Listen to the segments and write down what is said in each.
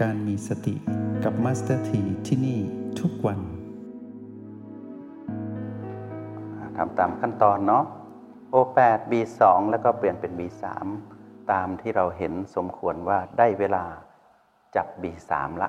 การมีสติกับมาสเตอร์ทีที่นี่ทุกวันทำตามขั้นตอนเนาะ O8 B2 แล้วก็เปลี่ยนเป็น B3 ตามที่เราเห็นสมควรว่าได้เวลาจับ B3 ละ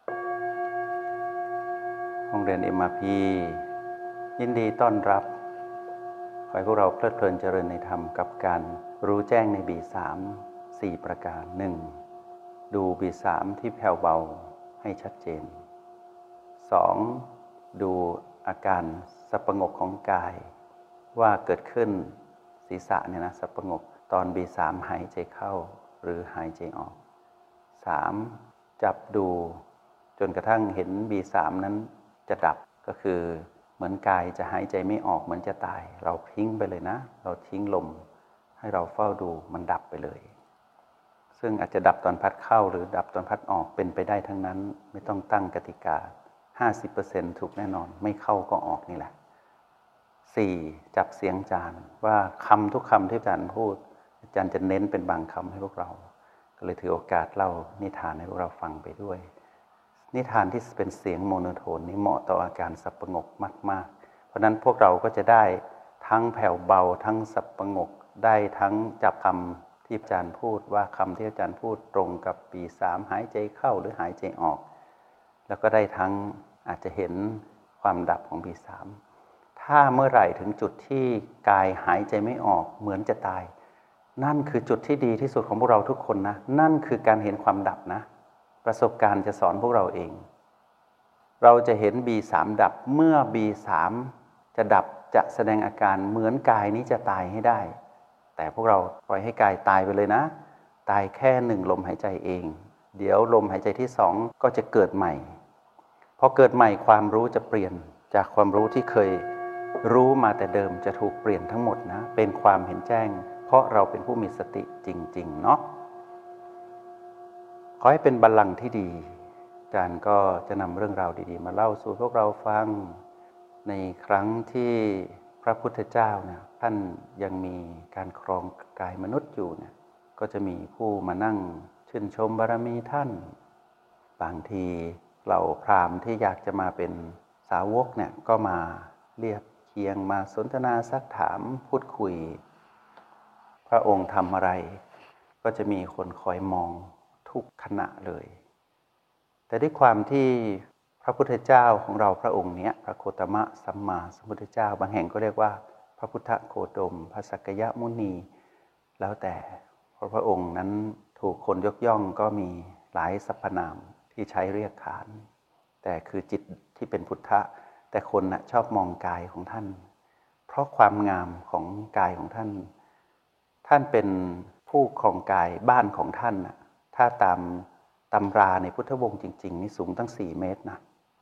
โรงเรียน MRP ยินดีต้อนรับขอให้พวกเราเพลิดเพลินเจริญในธรรมกับการรู้แจ้งใน B3 4 ประการ 1. ดู B3 ที่แผ่วเบาให้ชัดเจน 2. ดูอาการสับประงกของกายว่าเกิดขึ้นศีรษะเนี่ยนะสับประงกตอน B3 หายใจเข้าหรือหายใจออก 3. จับดูจนกระทั่งเห็น B3 นั้นจะดับก็คือเหมือนกายจะหายใจไม่ออกเหมือนจะตายเราทิ้งไปเลยนะเราทิ้งลมให้เราเฝ้าดูมันดับไปเลยซึ่งอาจจะดับตอนพัดเข้าหรือดับตอนพัดออกเป็นไปได้ทั้งนั้นไม่ต้องตั้งกติกา 50% ถูกแน่นอนไม่เข้าก็ออกนี่แหละ 4. จับเสียงอาจารย์ว่าคำทุกคำที่อาจารย์พูดอาจารย์จะเน้นเป็นบางคำให้พวกเราก็เลยถือโอกาสเล่านิทานให้พวกเราฟังไปด้วยนิทานที่เป็นเสียงโมโนโทนนี้เหมาะต่ออาการสับประงกมากๆเพราะนั้นพวกเราก็จะได้ทั้งแผ่วเบาทั้งสับประงกได้ทั้งจับคำที่อาจารย์พูดว่าคำที่อาจารย์พูดตรงกับ B3 หายใจเข้าหรือหายใจออกแล้วก็ได้ทั้งอาจจะเห็นความดับของ B3 ถ้าเมื่อไหร่ถึงจุดที่กายหายใจไม่ออกเหมือนจะตายนั่นคือจุดที่ดีที่สุดของพวกเราทุกคนนะนั่นคือการเห็นความดับนะประสบการณ์จะสอนพวกเราเองเราจะเห็น B3 ดับเมื่อ B3 จะดับจะแสดงอาการเหมือนกายนี้จะตายให้ได้แต่พวกเราปล่อยให้กายตายไปเลยนะตายแค่1ลมหายใจเองเดี๋ยวลมหายใจที่2ก็จะเกิดใหม่พอเกิดใหม่ความรู้จะเปลี่ยนจากความรู้ที่เคยรู้มาแต่เดิมจะถูกเปลี่ยนทั้งหมดนะเป็นความเห็นแจ้งเพราะเราเป็นผู้มีสติจริงๆเนาะขอให้เป็นบัลลังก์ที่ดีอาจารย์ก็จะนำเรื่องราวดีๆมาเล่าสู่พวกเราฟังในครั้งที่พระพุทธเจ้าเนี่ยท่านยังมีการครองกายมนุษย์อยู่เนี่ยก็จะมีผู้มานั่งชื่นชมบารมีท่านบางทีเหล่าพราหมณ์ที่อยากจะมาเป็นสาวกเนี่ยก็มาเรียบเคียงมาสนทนาซักถามพูดคุยพระองค์ทำอะไรก็จะมีคนคอยมองทุกขณะเลยแต่ด้วยความที่พระพุทธเจ้าของเราพระองค์เนี้ยพระโคตมะสัมมาสัมพุทธเจ้าบางแห่งก็เรียกว่าพระพุทธโคดมพระสักกยมุนีแล้วแต่เพราะพระองค์นั้นถูกคนยกย่องก็มีหลายสรรพนามที่ใช้เรียกขานแต่คือจิตที่เป็นพุทธะแต่คนน่ะชอบมองกายของท่านเพราะความงามของกายของท่านท่านเป็นผู้ครองกายบ้านของท่านน่ะถ้าตามตำราในพุทธวงศ์จริงๆนี่สูงตั้ง4 เมตรนะ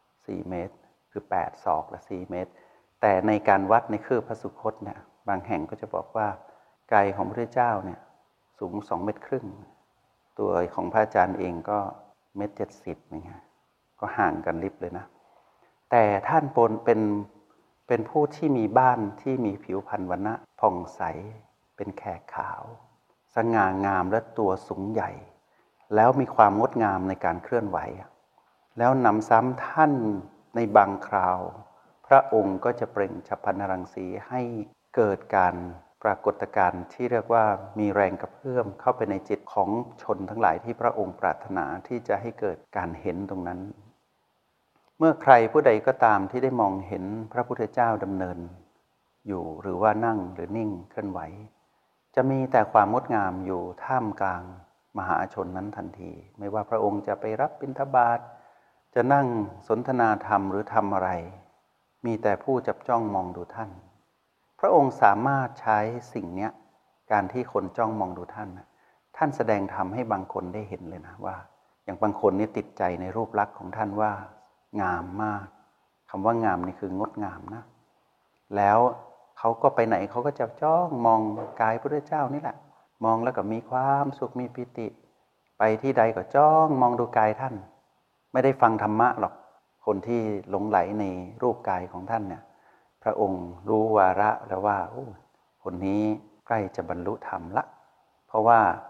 4 เมตรคือ8 ศอกและ4 เมตรแต่ในการวัดในคืบพระสุคตเนี่ยบางแห่งก็จะบอกว่ากายของพระพุทธเจ้าเนี่ยสูง2 เมตรครึ่งตัวของพระอาจารย์เองก็1.70 เมตรอย่างเงี้ยก็ห่างกันลิบเลยนะแต่ท่านเป็นผู้ที่มีบ้านที่มีผิวพรรณวรรณะผ่องใสเป็นแขกขาวสง่างามและตัวสูงใหญ่แล้วมีความงดงามในการเคลื่อนไหวแล้วนำซ้ำท่านในบางคราวพระองค์ก็จะเปล่งฉัพพนรังสีให้เกิดการปรากฏการณ์ที่เรียกว่ามีแรงกระเพื่อมเข้าไปในจิตของชนทั้งหลายที่พระองค์ปรารถนาที่จะให้เกิดการเห็นตรงนั้นเมื่อใครผู้ใดก็ตามที่ได้มองเห็นพระพุทธเจ้าดำเนินอยู่หรือว่านั่งหรือนิ่งเคลื่อนไหวจะมีแต่ความงดงามอยู่ท่ามกลางมหาชนนั้นทันทีไม่ว่าพระองค์จะไปรับบิณฑบาตจะนั่งสนทนาธรรมหรือทำอะไรมีแต่ผู้จับจ้องมองดูท่านพระองค์สามารถใช้สิ่งนี้การที่คนจ้องมองดูท่านท่านแสดงธรรมให้บางคนได้เห็นเลยนะว่าอย่างบางคนนี่ติดใจในรูปลักษณ์ของท่านว่างามมากคำว่างามนี่คืองดงามนะแล้วเขาก็ไปไหนเขาก็จะจ้องมองกายพระพุทธเจ้านี่แหละมองแล้วก็มีความสุขมีปิติไปที่ใดก็จ้องมองดูกายท่านไม่ได้ฟังธรรมะหรอกคนที่หลงไหลในรูปกายของท่านเนี่ยพระองค์รู้วาระแล้วว่าคนนี้ใกล้จะบรรลุธรรมละเพราะว่า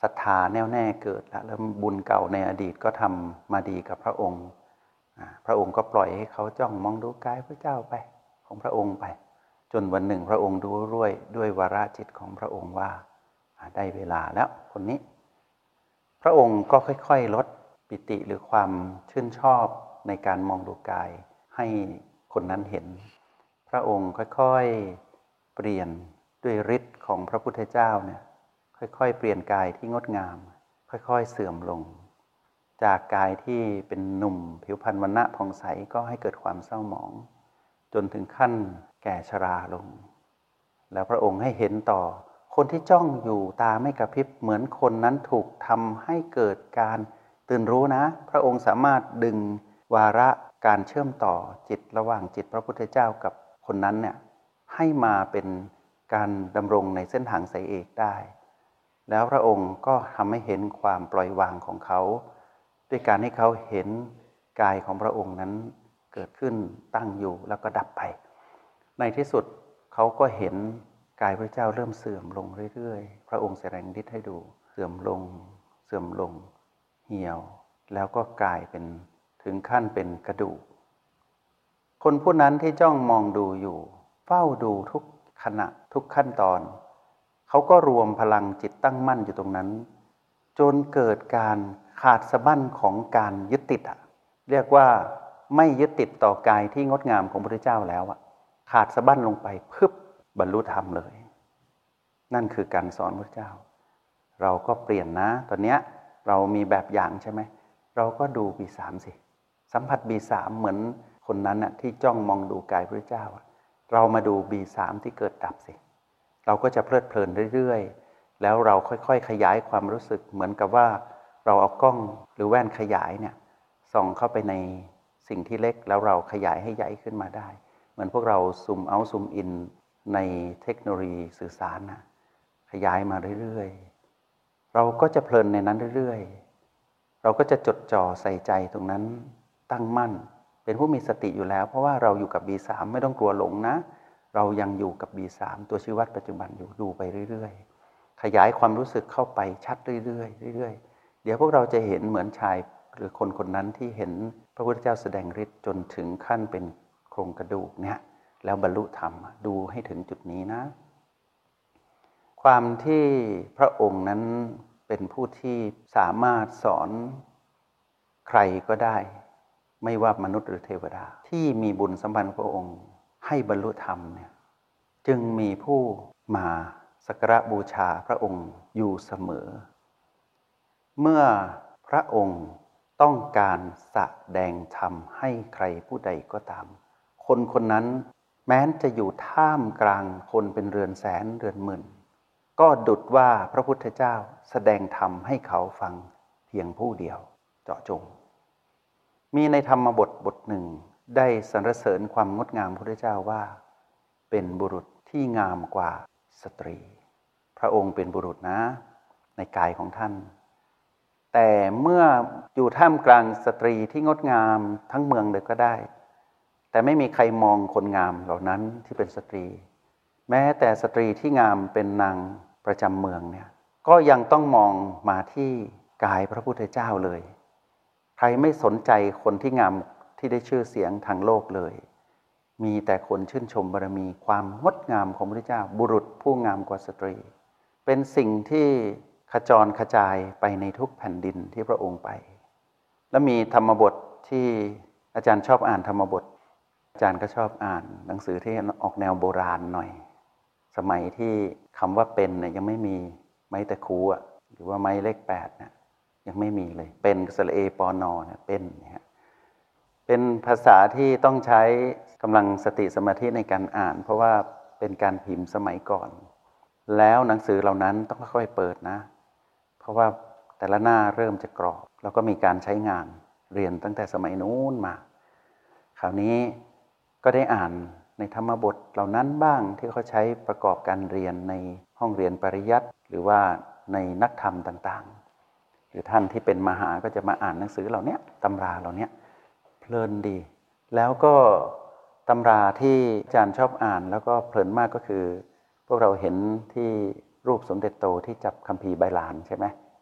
ศรัทธาแน่วแน่เกิดแล้วบุญเก่าในอดีตก็ทำมาดีกับพระองค์พระองค์ก็ปล่อยให้เขาจ้องมองดูกายพระเจ้าไปของพระองค์ไปจนวันหนึ่งพระองค์ดูด้วยวาระจิตของพระองค์ว่าได้เวลาแล้วคนนี้พระองค์ก็ค่อยๆลดปิติหรือความชื่นชอบในการมองดูกายให้คนนั้นเห็นพระองค์ค่อยๆเปลี่ยนด้วยฤทธิ์ของพระพุทธเจ้าเนี่ยค่อยๆเปลี่ยนกายที่งดงามค่อยๆเสื่อมลงจากกายที่เป็นหนุ่มผิวพรรณวรรณะผ่องใสก็ให้เกิดความเศร้าหมองจนถึงขั้นแก่ชราลงแล้วพระองค์ให้เห็นต่อคนที่จ้องอยู่ตาไม่กระพริบเหมือนคนนั้นถูกทำให้เกิดการตื่นรู้นะพระองค์สามารถดึงวาระการเชื่อมต่อจิตระหว่างจิตพระพุทธเจ้ากับคนนั้นเนี่ยให้มาเป็นการดำรงในเส้นทางสายเอกได้แล้วพระองค์ก็ทำให้เห็นความปล่อยวางของเขาด้วยการให้เขาเห็นกายของพระองค์นั้นเกิดขึ้นตั้งอยู่แล้วก็ดับไปในที่สุดเขาก็เห็นกายพระเจ้าเริ่มเสื่อมลงเรื่อยๆพระองค์แสดงฤทธิ์ให้ดูเสื่อมลงเสื่อมลงเหี่ยวแล้วก็กลายเป็นถึงขั้นเป็นกระดูกคนผู้นั้นที่จ้องมองดูอยู่เฝ้าดูทุกขณะทุกขั้นตอนเขาก็รวมพลังจิตตั้งมั่นอยู่ตรงนั้นจนเกิดการขาดสะบั้นของการยึดติดเรียกว่าไม่ยึดติดต่อกายที่งดงามของพระพุทธเจ้าแล้วขาดสะบั้นลงไปพึบบรรลุธรรมเลยนั่นคือการสอนพระพุทธเจ้าเราก็เปลี่ยนนะตอนนี้เรามีแบบอย่างใช่ไหมเราก็ดู B3 สิสัมผัส B3 เหมือนคนนั้นที่จ้องมองดูกายพระพุทธเจ้าเรามาดู B3 ที่เกิดดับสิเราก็จะเพลิดเพลินเรื่อยๆแล้วเราค่อยๆขยายความรู้สึกเหมือนกับว่าเราเอากล้องหรือแว่นขยายเนี่ยส่องเข้าไปในสิ่งที่เล็กแล้วเราขยายให้ใหญ่ขึ้นมาได้เหมือนพวกเราซูมเอาท์ซูมอินในเทคโนโลยีสื่อสารขยายมาเรื่อยๆเราก็จะเพลินในนั้นเรื่อยๆเราก็จะจดจ่อใส่ใจตรงนั้นตั้งมั่นเป็นผู้มีสติอยู่แล้วเพราะว่าเราอยู่กับ B3 ไม่ต้องกลัวหลงนะเรายังอยู่กับ B3 ตัวชีวัดปัจจุบันอยู่ดูไปเรื่อยๆขยายความรู้สึกเข้าไปชัดเรื่อยๆเรื่อยๆเดี๋ยวพวกเราจะเห็นเหมือนชายหรือคนคนนั้นที่เห็นพระพุทธเจ้าแสดงฤทธิ์จนถึงขั้นเป็นโครงกระดูกเนี่ยแล้วบรรลุธรรมดูให้ถึงจุดนี้นะความที่พระองค์นั้นเป็นผู้ที่สามารถสอนใครก็ได้ไม่ว่ามนุษย์หรือเทวดาที่มีบุญสัมพันธ์กับพระองค์ให้บรรลุธรรมเนี่ยจึงมีผู้มาสักการะบูชาพระองค์อยู่เสมอเมื่อพระองค์ต้องการแสดงธรรมให้ใครผู้ใดก็ตามคนคนนั้นแม้จะอยู่ท่ามกลางคนเป็นเรือนแสนเรือนหมื่นก็ดุจว่าพระพุทธเจ้าแสดงธรรมให้เขาฟังเพียงผู้เดียวเจาะจงมีในธรรมบทบทหนึ่งได้สรรเสริญความงดงามพระพุทธเจ้าว่าเป็นบุรุษที่งามกว่าสตรีพระองค์เป็นบุรุษนะในกายของท่านแต่เมื่ออยู่ท่ามกลางสตรีที่งดงามทั้งเมืองเลยก็ได้แต่ไม่มีใครมองคนงามเหล่านั้นที่เป็นสตรีแม้แต่สตรีที่งามเป็นนางประจำเมืองเนี่ยก็ยังต้องมองมาที่กายพระพุทธเจ้าเลยใครไม่สนใจคนที่งามที่ได้ชื่อเสียงทางโลกเลยมีแต่คนชื่นชมบารมีความงดงามของพระพุทธเจ้าบุรุษผู้งามกว่าสตรีเป็นสิ่งที่ขจรกระจายไปในทุกแผ่นดินที่พระองค์ไปและมีธรรมบทที่อาจารย์ชอบอ่านธรรมบทอาจารย์ก็ชอบอ่านหนังสือที่ออกแนวโบราณหน่อยสมัยที่คำว่าเป็นเนี่ยยังไม่มีไม้ตะคูหรือว่าไม้เลข8เนี่ยยังไม่มีเลยเป็นสระเอปอนอเนี่ยเป็นเนี่ยเป็นภาษาที่ต้องใช้กำลังสติสมาธิในการอ่านเพราะว่าเป็นการพิมพ์สมัยก่อนแล้วหนังสือเหล่านั้นต้องค่อยๆเปิดนะเพราะว่าแต่ละหน้าเริ่มจะกรอบแล้วก็มีการใช้งานเรียนตั้งแต่สมัยนู้นมาคราวนี้ก็ได้อ่านในธรรมบทเหล่านั้นบ้างที่เขาใช้ประกอบการเรียนในห้องเรียนปริยัติหรือว่าในนักธรรมต่างๆหรือท่านที่เป็นมหาก็จะมาอ่านหนังสือเหล่านี้ตำราเหล่านี้เพลินดีแล้วก็ตำราที่อาจารย์ชอบอ่านแล้วก็เพลินมากก็คือพวกเราเห็นที่รูปสมเด็จโตที่จับคัมภีร์ใบลานใช่ไหม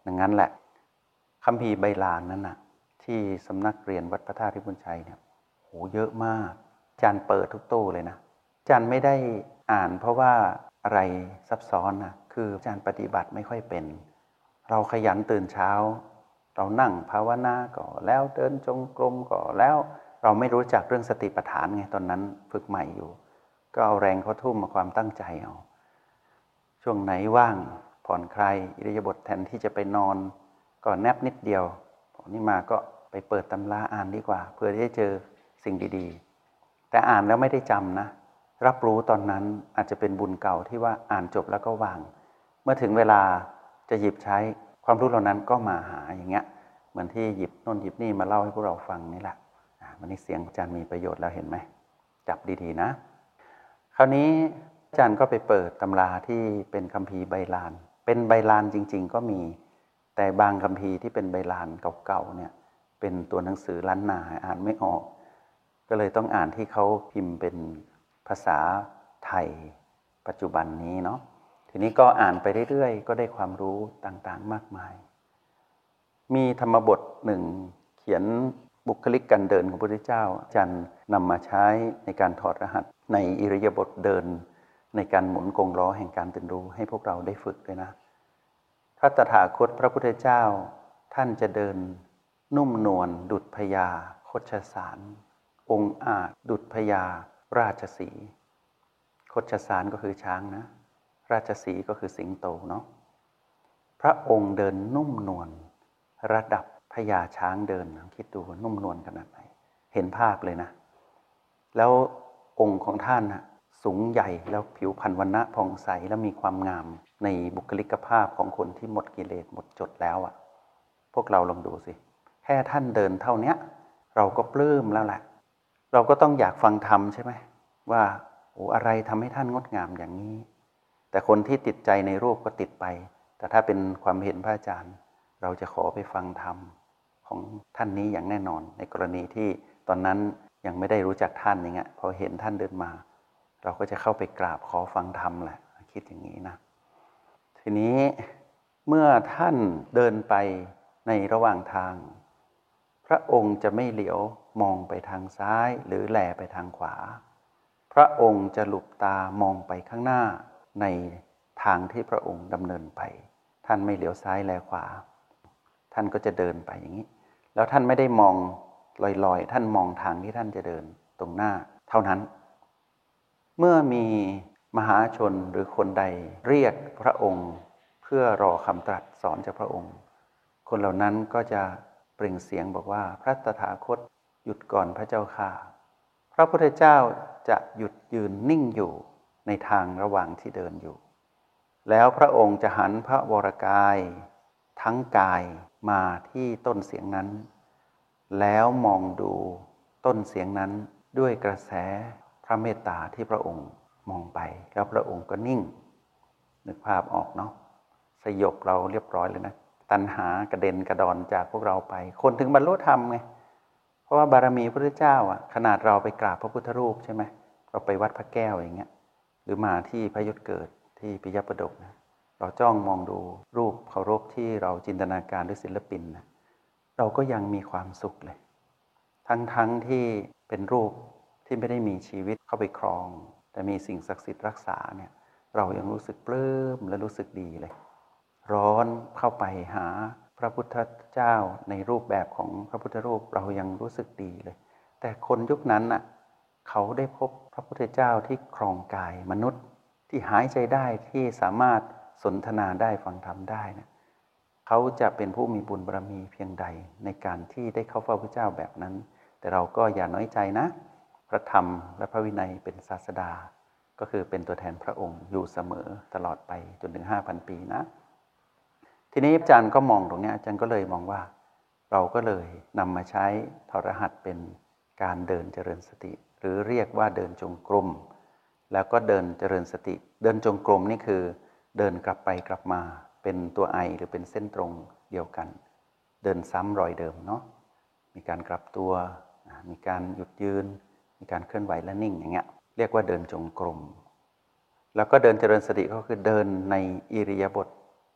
อย่างนั้นแหละคัมภีร์ใบลานนั้นน่ะที่สำนักเรียนวัดพระธาตุพิบูลชัยเนี่ยโหเยอะมากอาจารย์เปิดทุกตู้เลยนะอาจารย์ไม่ได้อ่านเพราะว่าอะไรซับซ้อนนะคืออาจารย์ปฏิบัติไม่ค่อยเป็นเราขยันตื่นเช้าเรานั่งภาวนาก็แล้วเดินจงกรมก็แล้วเราไม่รู้จักเรื่องสติปัฏฐานไงตอนนั้นฝึกใหม่อยู่ก็เอาแรงเขาทุ่มมาความตั้งใจเอาช่วงไหนว่างผ่อนคลายอิริยาบถแทนที่จะไปนอนก็แนบนิดเดียวพอนี้มาก็ไปเปิดตำราอ่านดีกว่าเพื่อที่จะเจอสิ่งดีๆแต่อ่านแล้วไม่ได้จำนะรับรู้ตอนนั้นอาจจะเป็นบุญเก่าที่ว่าอ่านจบแล้วก็วางเมื่อถึงเวลาจะหยิบใช้ความรู้เหล่านั้นก็มาหาอย่างเงี้ยเหมือนที่หยิบโน่นหยิบนี่มาเล่าให้พวกเราฟังนี่แหละวันนี้เสียงอาจารย์มีประโยชน์แล้วเห็นไหมจับดีๆนะคราวนี้อาจารย์ก็ไปเปิดตำราที่เป็นคัมภีร์ใบลานเป็นใบลานจริงๆก็มีแต่บางคัมภีร์ที่เป็นใบลานเก่าๆเนี่ยเป็นตัวหนังสือล้านนาอ่านไม่ออกก็เลยต้องอ่านที่เขาพิมพ์เป็นภาษาไทยปัจจุบันนี้เนาะทีนี้ก็อ่านไปเรื่อยๆก็ได้ความรู้ต่างๆมากมายมีธรรมบทหนึ่งเขียนบุคลิกการเดินของพระพุทธเจ้าอาจารย์นำมาใช้ในการถอดรหัสในอิริยาบถเดินในการหมุนกงล้อแห่งการตื่นรู้ให้พวกเราได้ฝึกด้วยนะพระตถาคตพระพุทธเจ้าท่านจะเดินนุ่มนวลดุจพญาคชสารองค์อาจดุจพญาราชสีห์คชสารก็คือช้างนะราชสีห์ก็คือสิงโตเนาะพระองค์เดินนุ่มนวลระดับพญาช้างเดินคิดดูว่านุ่มนวลขนาดไหนเห็นภาพเลยนะแล้วองค์ของท่านนะสูงใหญ่แล้วผิวพรรณวรรณะผ่องใสแล้วมีความงามในบุคลิกภาพของคนที่หมดกิเลสหมดจดแล้วอ่ะพวกเราลองดูสิแค่ท่านเดินเท่านี้เราก็ปลื้มแล้วแหละเราก็ต้องอยากฟังธรรมใช่ไหมว่าโอ้อะไรทำให้ท่านงดงามอย่างนี้แต่คนที่ติดใจในรูปก็ติดไปแต่ถ้าเป็นความเห็นพระอาจารย์เราจะขอไปฟังธรรมของท่านนี้อย่างแน่นอนในกรณีที่ตอนนั้นยังไม่ได้รู้จักท่านอย่างเงี้ยพอเห็นท่านเดินมาเราก็จะเข้าไปกราบขอฟังธรรมแหละคิดอย่างนี้นะทีนี้เมื่อท่านเดินไปในระหว่างทางพระองค์จะไม่เหลียวมองไปทางซ้ายหรือแลไปทางขวาพระองค์จะหลุบตามองไปข้างหน้าในทางที่พระองค์ดำเนินไปท่านไม่เหลียวซ้ายแลขวาท่านก็จะเดินไปอย่างนี้แล้วท่านไม่ได้มองลอยๆท่านมองทางที่ท่านจะเดินตรงหน้าเท่านั้นเมื่อมีมหาชนหรือคนใดเรียกพระองค์เพื่อรอคำตรัสสอนจากพระองค์คนเหล่านั้นก็จะเปล่งเสียงบอกว่าพระตถาคตหยุดก่อนพระเจ้าข้าพระพุทธเจ้าจะหยุดยืนนิ่งอยู่ในทางระหว่างที่เดินอยู่แล้วพระองค์จะหันพระวรกายทั้งกายมาที่ต้นเสียงนั้นแล้วมองดูต้นเสียงนั้นด้วยกระแสพระเมตตาที่พระองค์มองไปแล้วพระองค์ก็นิ่งนึกภาพออกเนาะสยบเราเรียบร้อยเลยนะตัณหากระเด็นกระดอนจากพวกเราไปคนถึงบรรลุธรรมไงเพราะว่าบารมีพระพุทธเจ้าอ่ะขนาดเราไปกราบพระพุทธรูปใช่ไหมเราไปวัดพระแก้วอย่างเงี้ยหรือมาที่พระยศเกิดที่ปิยปดกนะเราจ้องมองดูรูปเคารพที่เราจินตนาการด้วยศิลปินนะเราก็ยังมีความสุขเลยทั้งที่เป็นรูปที่ไม่ได้มีชีวิตเข้าไปครองแต่มีสิ่งศักดิ์สิทธิ์รักษาเนี่ยเรายังรู้สึกปลื้มและรู้สึกดีเลยร้อนเข้าไปหาพระพุทธเจ้าในรูปแบบของพระพุทธรูปเรายังรู้สึกดีเลยแต่คนยุคนั้นน่ะเขาได้พบพระพุทธเจ้าที่ครองกายมนุษย์ที่หายใจได้ที่สามารถสนทนาได้ฟังธรรมได้นะเขาจะเป็นผู้มีบุญบารมีเพียงใดในการที่ได้เข้าเฝ้าพระเจ้าแบบนั้นแต่เราก็อย่าน้อยใจนะพระธรรมและพระวินัยเป็นศาสดาก็คือเป็นตัวแทนพระองค์อยู่เสมอตลอดไปจนถึง 5,000 ปีนะทีนี้อาจารย์ก็มองตรงนี้อาจารย์ก็เลยมองว่าเราก็เลยนำมาใช้ถอดรหัสเป็นการเดินเจริญสติหรือเรียกว่าเดินจงกรมแล้วก็เดินเจริญสติเดินจงกรมนี่คือเดินกลับไปกลับมาเป็นตัวไอหรือเป็นเส้นตรงเดียวกันเดินซ้ำรอยเดิมเนาะมีการกลับตัวมีการหยุดยืนมีการเคลื่อนไหวและนิ่งอย่างเงี้ยเรียกว่าเดินจงกรมแล้วก็เดินเจริญสติก็คือเดินในอิริยาบถ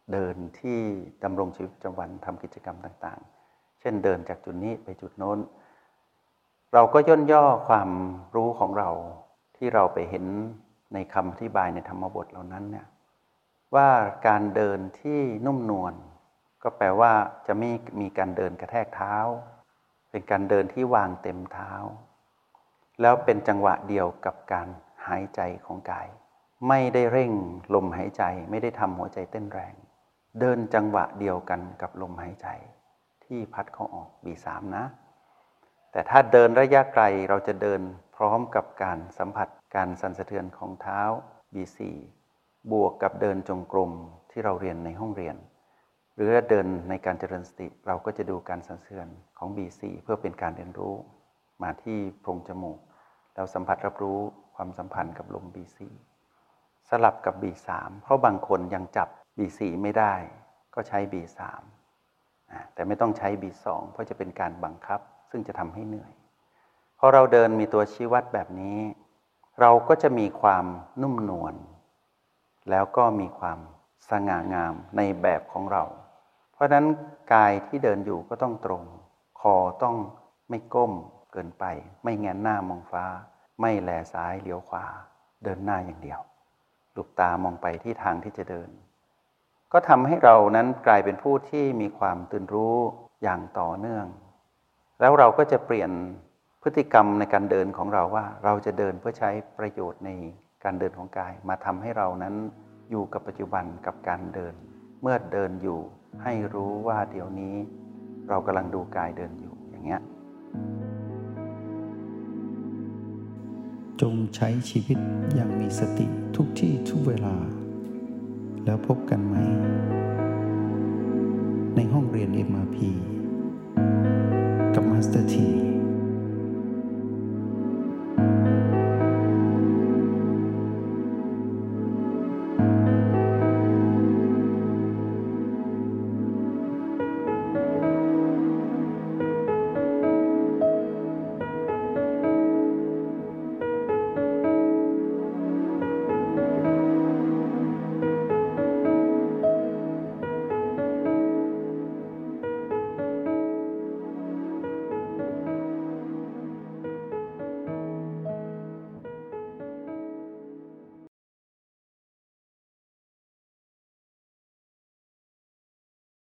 เดินที่ดำรงชีวิตประจำวันทำกิจกรรมต่างๆเช่นเดินจากจุดนี้ไปจุดโน้นเราก็ย่นย่อความรู้ของเราที่เราไปเห็นในคำอธิบายในธรรมบทเหล่านั้นเนี่ยว่าการเดินที่นุ่มนวลก็แปลว่าจะไม่มีการเดินกระแทกเท้าเป็นการเดินที่วางเต็มเท้าแล้วเป็นจังหวะเดียวกับการหายใจของกายไม่ได้เร่งลมหายใจไม่ได้ทำหัวใจเต้นแรงเดินจังหวะเดียวกันกับลมหายใจที่พัดเข้าออก B3 นะแต่ถ้าเดินระยะไกลเราจะเดินพร้อมกับการสัมผัสการสั่นสะเทือนของเท้า B4 บวกกับเดินจงกรมที่เราเรียนในห้องเรียนหรือเดินในการเจริญสติเราก็จะดูการสั่นสะเทือนของ B4 เพื่อเป็นการเรียนรู้มาที่โพรงจมูกแล้วสัมผัสรับรู้ความสัมพันธ์กับลม B4 สลับกับ B3 เพราะบางคนยังจับ B4 ไม่ได้ก็ใช้ B3 แต่ไม่ต้องใช้ B2 เพราะจะเป็นการบังคับซึ่งจะทำให้เหนื่อยพอเราเดินมีตัวชี้วัดแบบนี้เราก็จะมีความนุ่มนวลแล้วก็มีความสง่างามในแบบของเราเพราะฉะนั้นกายที่เดินอยู่ก็ต้องตรงคอต้องไม่ก้มเกินไปไม่แงนหน้ามองฟ้าไม่แลซ้ายเลี้ยวขวาเดินหน้าอย่างเดียวหลุบตามองไปที่ทางที่จะเดินก็ทำให้เรานั้นกลายเป็นผู้ที่มีความตื่นรู้อย่างต่อเนื่องแล้วเราก็จะเปลี่ยนพฤติกรรมในการเดินของเราว่าเราจะเดินเพื่อใช้ประโยชน์ในการเดินของกายมาทำให้เรานั้นอยู่กับปัจจุบันกับการเดินเมื่อเดินอยู่ให้รู้ว่าเดี๋ยวนี้เรากำลังดูกายเดินอยู่อย่างเงี้ยจงใช้ชีวิตอย่างมีสติทุกที่ทุกเวลาแล้วพบกันไหมในห้องเรียน MRP กับมาสเตอร์ที